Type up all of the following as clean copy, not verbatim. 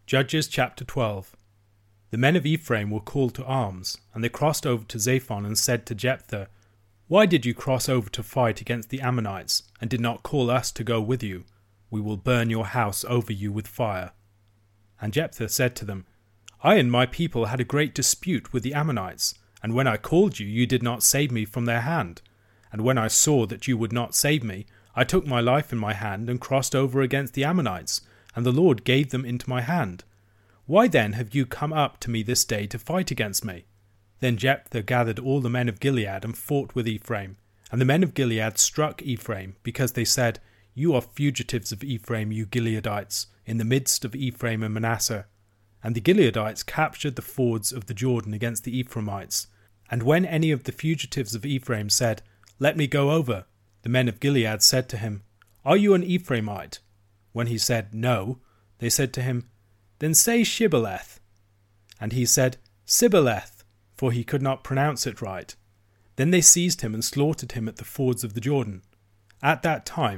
Judges chapter 12. The men of Ephraim were called to arms, and they crossed over to Zaphon and said to Jephthah, "Why did you cross over to fight against the Ammonites, and did not call us to go with you? We will burn your house over you with fire." And Jephthah said to them, "I and my people had a great dispute with the Ammonites, and when I called you, you did not save me from their hand. And when I saw that you would not save me, I took my life in my hand and crossed over against the Ammonites, and the Lord gave them into my hand. Why then have you come up to me this day to fight against me?" Then Jephthah gathered all the men of Gilead and fought with Ephraim. And the men of Gilead struck Ephraim, because they said, "You are fugitives of Ephraim, you Gileadites, in the midst of Ephraim and Manasseh." And the Gileadites captured the fords of the Jordan against the Ephraimites. And when any of the fugitives of Ephraim said, "Let me go over," the men of Gilead said to him, "Are you an Ephraimite?" When he said, "No," they said to him, "Then say Shibboleth." And he said, "Sibboleth," for he could not pronounce it right. Then they seized him and slaughtered him at the fords of the Jordan. At that time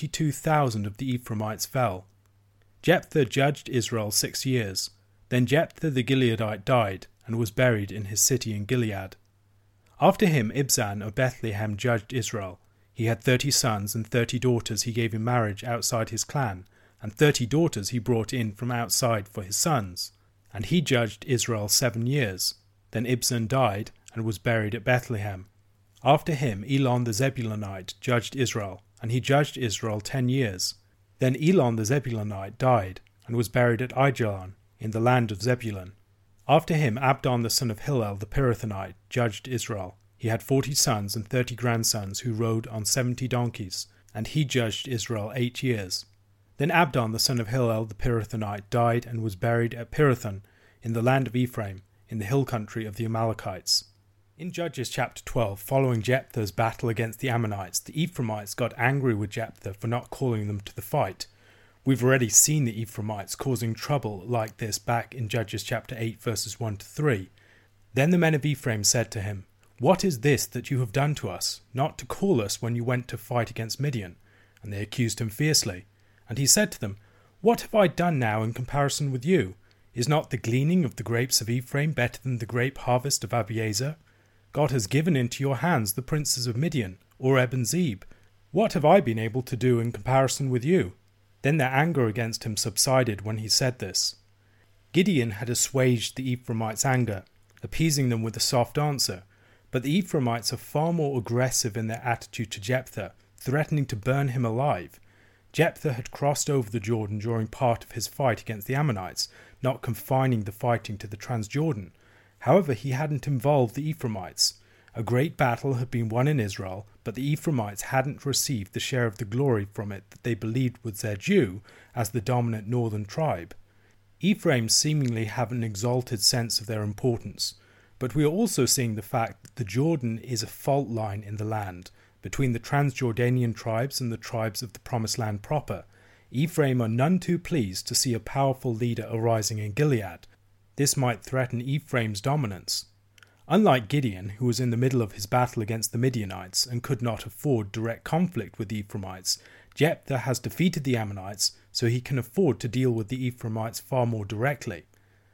42,000 of the Ephraimites fell. Jephthah judged Israel 6 years. Then Jephthah the Gileadite died, and was buried in his city in Gilead. After him Ibzan of Bethlehem judged Israel. He had 30 sons, and 30 daughters he gave in marriage outside his clan, and 30 daughters he brought in from outside for his sons. And he judged Israel 7 years. Then Ibzan died, and was buried at Bethlehem. After him Elon the Zebulunite judged Israel, and he judged Israel 10 years. Then Elon the Zebulunite died, and was buried at Aijalon, in the land of Zebulun. After him Abdon the son of Hillel the Pirathonite judged Israel. He had 40 sons and 30 grandsons who rode on 70 donkeys, and he judged Israel 8 years. Then Abdon the son of Hillel the Pirathonite died, and was buried at Pirathon, in the land of Ephraim, in the hill country of the Amalekites. In Judges chapter 12, following Jephthah's battle against the Ammonites, the Ephraimites got angry with Jephthah for not calling them to the fight. We've already seen the Ephraimites causing trouble like this back in Judges chapter 8 verses 1 to 3. Then the men of Ephraim said to him, "What is this that you have done to us, not to call us when you went to fight against Midian?" And they accused him fiercely. And he said to them, "What have I done now in comparison with you? Is not the gleaning of the grapes of Ephraim better than the grape harvest of Abiezer? God has given into your hands the princes of Midian, Oreb and Zeb. What have I been able to do in comparison with you?" Then their anger against him subsided when he said this. Gideon had assuaged the Ephraimites' anger, appeasing them with a soft answer, but the Ephraimites are far more aggressive in their attitude to Jephthah, threatening to burn him alive. Jephthah had crossed over the Jordan during part of his fight against the Ammonites, not confining the fighting to the Transjordan. However, he hadn't involved the Ephraimites. A great battle had been won in Israel, but the Ephraimites hadn't received the share of the glory from it that they believed was their due as the dominant northern tribe. Ephraim seemingly have an exalted sense of their importance, but we are also seeing the fact that the Jordan is a fault line in the land between the Transjordanian tribes and the tribes of the Promised Land proper. Ephraim are none too pleased to see a powerful leader arising in Gilead. This might threaten Ephraim's dominance. Unlike Gideon, who was in the middle of his battle against the Midianites and could not afford direct conflict with the Ephraimites, Jephthah has defeated the Ammonites, so he can afford to deal with the Ephraimites far more directly.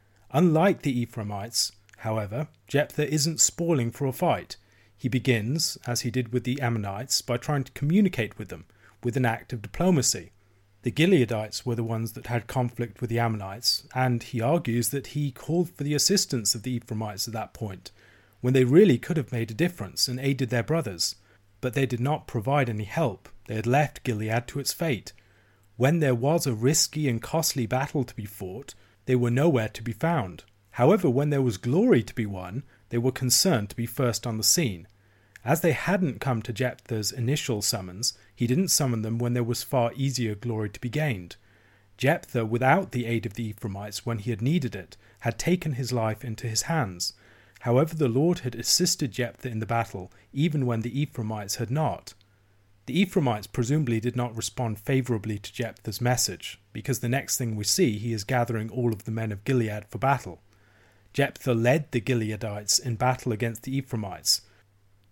Unlike the Ephraimites, however, Jephthah isn't spoiling for a fight. He begins, as he did with the Ammonites, by trying to communicate with them, with an act of diplomacy. The Gileadites were the ones that had conflict with the Ammonites, and he argues that he called for the assistance of the Ephraimites at that point, when they really could have made a difference and aided their brothers. But they did not provide any help. They had left Gilead to its fate. When there was a risky and costly battle to be fought, they were nowhere to be found. However, when there was glory to be won, they were concerned to be first on the scene. As they hadn't come to Jephthah's initial summons, he didn't summon them when there was far easier glory to be gained. Jephthah, without the aid of the Ephraimites when he had needed it, had taken his life into his hands. However, the Lord had assisted Jephthah in the battle, even when the Ephraimites had not. The Ephraimites presumably did not respond favourably to Jephthah's message, because the next thing we see, he is gathering all of the men of Gilead for battle. Jephthah led the Gileadites in battle against the Ephraimites.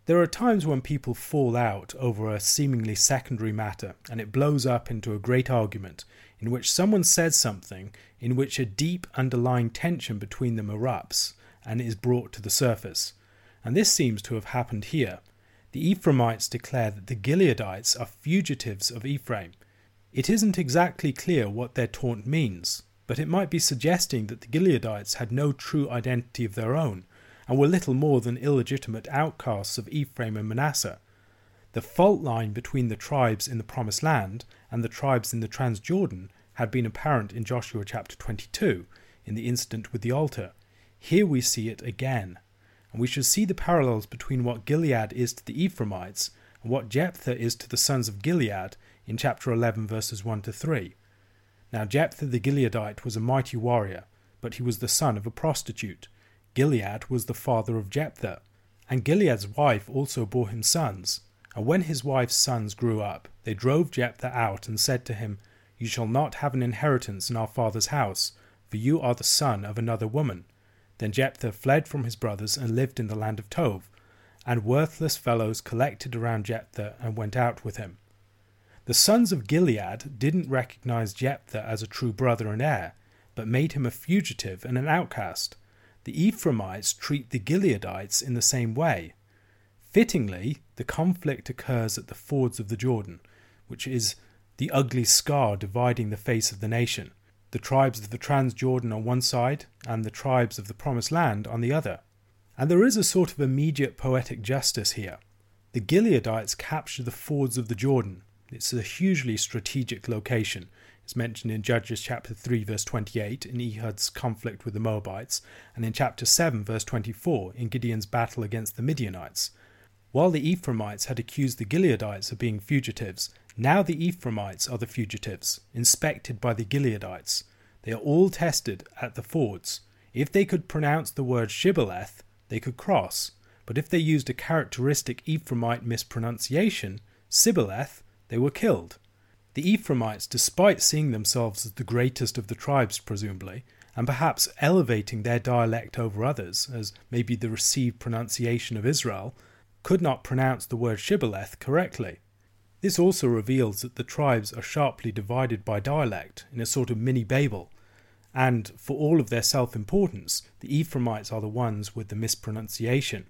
There are times when people fall out over a seemingly secondary matter and it blows up into a great argument in which someone says something in which a deep underlying tension between them erupts and is brought to the surface. And this seems to have happened here. The Ephraimites declare that the Gileadites are fugitives of Ephraim. It isn't exactly clear what their taunt means, but it might be suggesting that the Gileadites had no true identity of their own and were little more than illegitimate outcasts of Ephraim and Manasseh. The fault line between the tribes in the Promised Land and the tribes in the Transjordan had been apparent in Joshua chapter 22, in the incident with the altar. Here we see it again, and we should see the parallels between what Gilead is to the Ephraimites and what Jephthah is to the sons of Gilead in chapter 11 verses 1 to 3. Now Jephthah the Gileadite was a mighty warrior, but he was the son of a prostitute. Gilead was the father of Jephthah, and Gilead's wife also bore him sons. And when his wife's sons grew up, they drove Jephthah out and said to him, "You shall not have an inheritance in our father's house, for you are the son of another woman." Then Jephthah fled from his brothers and lived in the land of Tob, and worthless fellows collected around Jephthah and went out with him. The sons of Gilead didn't recognize Jephthah as a true brother and heir, but made him a fugitive and an outcast. The Ephraimites treat the Gileadites in the same way. Fittingly, the conflict occurs at the fords of the Jordan, which is the ugly scar dividing the face of the nation, the tribes of the Transjordan on one side and the tribes of the Promised Land on the other. And there is a sort of immediate poetic justice here. The Gileadites capture the fords of the Jordan. It's a hugely strategic location. It's mentioned in Judges chapter 3 verse 28 in Ehud's conflict with the Moabites, and in chapter 7 verse 24 in Gideon's battle against the Midianites. While the Ephraimites had accused the Gileadites of being fugitives, now the Ephraimites are the fugitives, inspected by the Gileadites. They are all tested at the fords. If they could pronounce the word Shibboleth, they could cross, but if they used a characteristic Ephraimite mispronunciation, Sibboleth, they were killed. The Ephraimites, despite seeing themselves as the greatest of the tribes presumably, and perhaps elevating their dialect over others, as maybe the received pronunciation of Israel, could not pronounce the word Shibboleth correctly. This also reveals that the tribes are sharply divided by dialect in a sort of mini-Babel, and for all of their self-importance, the Ephraimites are the ones with the mispronunciation.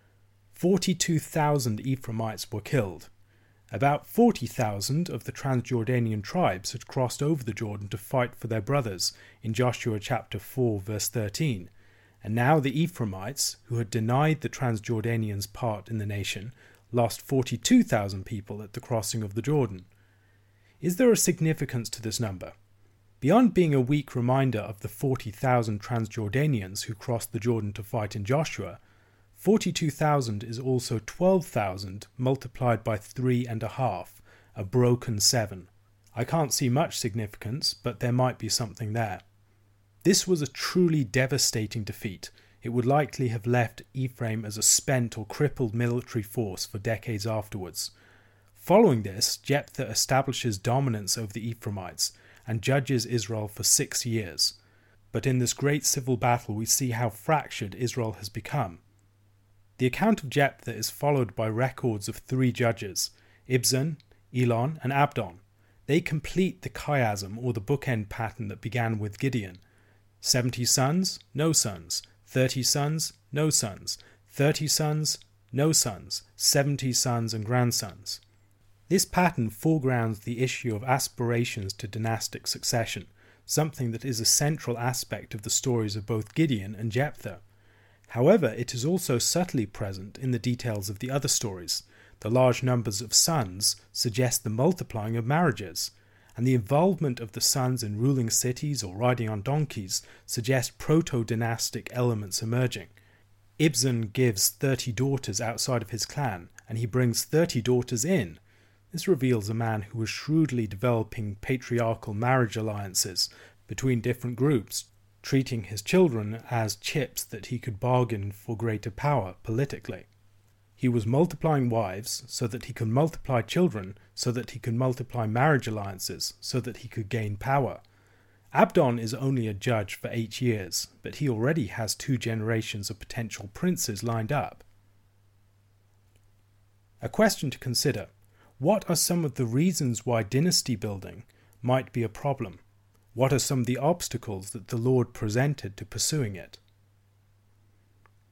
42,000 Ephraimites were killed. About 40,000 of the Transjordanian tribes had crossed over the Jordan to fight for their brothers in Joshua chapter 4 verse 13, and now the Ephraimites, who had denied the Transjordanians part in the nation, lost 42,000 people at the crossing of the Jordan. Is there a significance to this number? Beyond being a weak reminder of the 40,000 Transjordanians who crossed the Jordan to fight in Joshua, 42,000 is also 12,000 multiplied by 3.5, a broken 7. I can't see much significance, but there might be something there. This was a truly devastating defeat. It would likely have left Ephraim as a spent or crippled military force for decades afterwards. Following this, Jephthah establishes dominance over the Ephraimites and judges Israel for 6 years. But in this great civil battle we see how fractured Israel has become. The account of Jephthah is followed by records of 3 judges, Ibzan, Elon, and Abdon. They complete the chiasm or the bookend pattern that began with Gideon. 70 sons, no sons. 30 sons, no sons. 30 sons, no sons. 70 sons and grandsons. This pattern foregrounds the issue of aspirations to dynastic succession, something that is a central aspect of the stories of both Gideon and Jephthah. However, it is also subtly present in the details of the other stories. The large numbers of sons suggest the multiplying of marriages, and the involvement of the sons in ruling cities or riding on donkeys suggest proto-dynastic elements emerging. Ibzan gives 30 daughters outside of his clan, and he brings 30 daughters in. This reveals a man who was shrewdly developing patriarchal marriage alliances between different groups, treating his children as chips that he could bargain for greater power politically. He was multiplying wives so that he could multiply children, so that he could multiply marriage alliances, so that he could gain power. Abdon is only a judge for 8 years, but he already has 2 generations of potential princes lined up. A question to consider: what are some of the reasons why dynasty building might be a problem? What are some of the obstacles that the Lord presented to pursuing it?